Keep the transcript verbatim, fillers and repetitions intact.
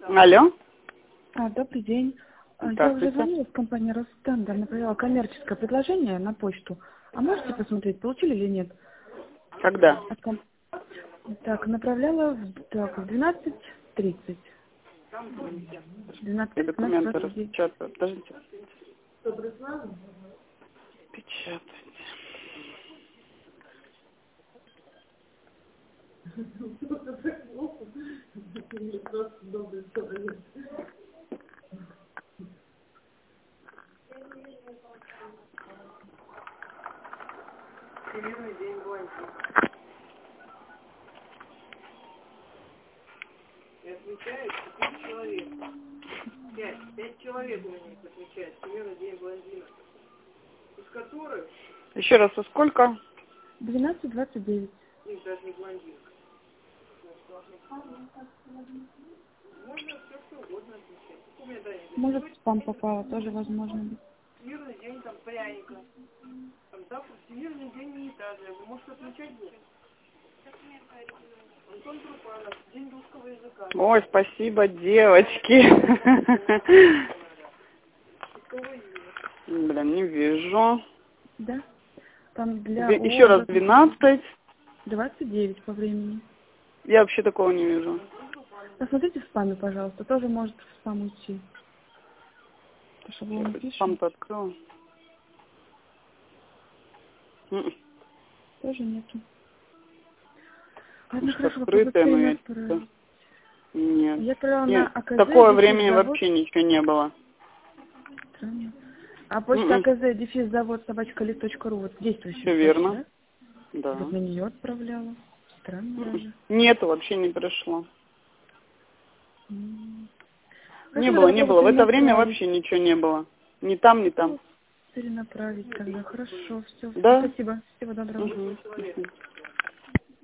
Алло. А, добрый день. А, Я уже Здравствуйте. звонила в компанию Ростендер, направляла коммерческое предложение на почту. А можете посмотреть, получили или нет? Когда? От ком- Так, направляла в, так, в двенадцать тридцать. двенадцать И тридцать, двенадцать документы двадцать девять. распечатаю. Подождите. Печатать. Еще раз, а сколько? двенадцать двадцать девять. Может, в спам попало, тоже возможно. Ой, спасибо, девочки. Блин, не вижу. Да? Там для Две- Еще раз, отзыва двенадцать. двадцать девять по времени. Я вообще такого не вижу. Посмотрите в спаме, пожалуйста. Тоже может в спам уйти. По шаблону пишем. Спам-то открыл. М-м. Тоже нету. Ладно, Может, хорошо, открытое, но попробуем я... отправить. Нет. Я отправила на Нет. АКЗ, Такое дефис времени завод. вообще ничего не было. Странно. А почта М-м. АКЗ, дефис завод, собачка лит точка ру, вот действующая Все почта, верно. да? Да. Вот на нее отправляла. Странно М-м. даже. Нету, вообще не пришло. М. Не Хорошо, было, тогда не попробую было. В это время перенаправить. вообще ничего не было. Ни там, ни там. Ну, перенаправить тогда. Хорошо, все. Да? Спасибо. Всего доброго. Угу.